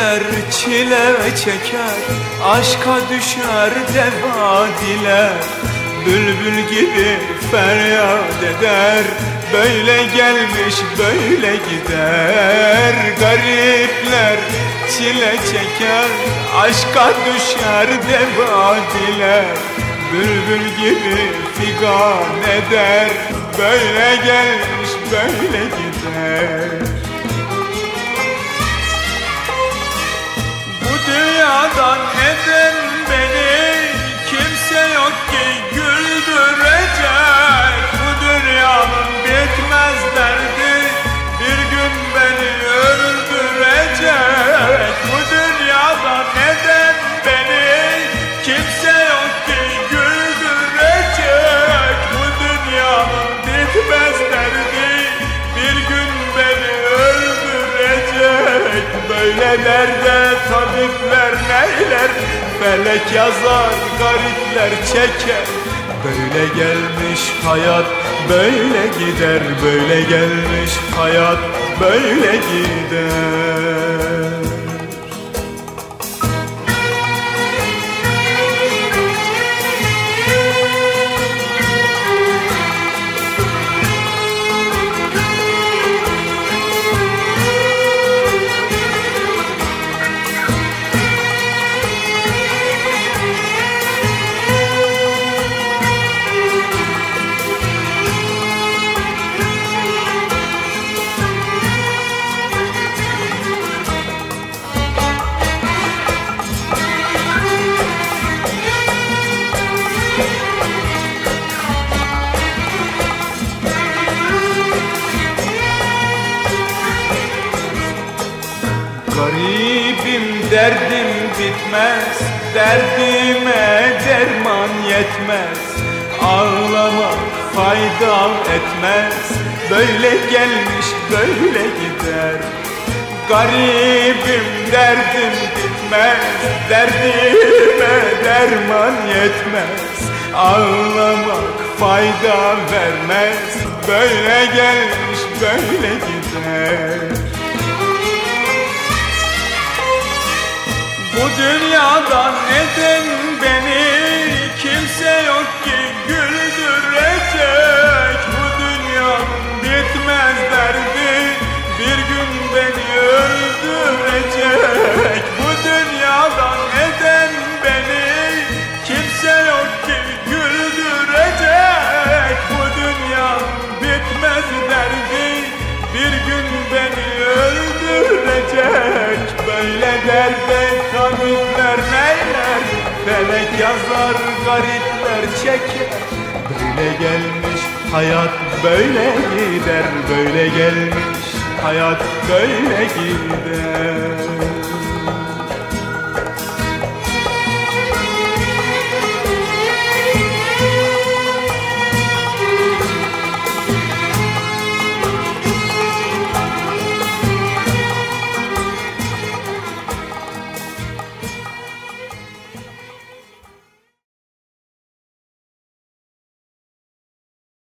Garipler çile çeker, aşka düşer devadiler. Bülbül gibi feryat eder, böyle gelmiş böyle gider. Garipler çile çeker, aşka düşer devadiler. Bülbül gibi figan eder, böyle gelmiş böyle gider. Bu dünyadan eden beni kimse yok ki güldürecek. Bu dünyanın bitmez derdi bir gün beni öldürecek. Bu dünyadan eden beni kimse yok ki güldürecek. Bu dünyanın bitmez derdi bir gün beni öldürecek. Böyle derde tabipler neyler, felek yazar garipler çeker. Böyle gelmiş hayat böyle gider, böyle gelmiş hayat böyle gider. Garibim derdim bitmez, derdime derman yetmez. Ağlamak fayda etmez, böyle gelmiş böyle gider. Garibim derdim bitmez, derdime derman yetmez. Ağlamak fayda vermez, böyle gelmiş böyle gider. Bu dünyadan eden beni kimse yok ki güldürecek. Bu dünyanın bitmez derdi bir gün beni öldürecek. Bu dünyadan eden beni kimse yok ki güldürecek. Bu dünyanın bitmez derdi bir gün beni öldürecek. Böyle derde tabipler neyler, felek yazar garipler çeker. Böyle gelmiş hayat böyle gider, böyle gelmiş hayat böyle gider.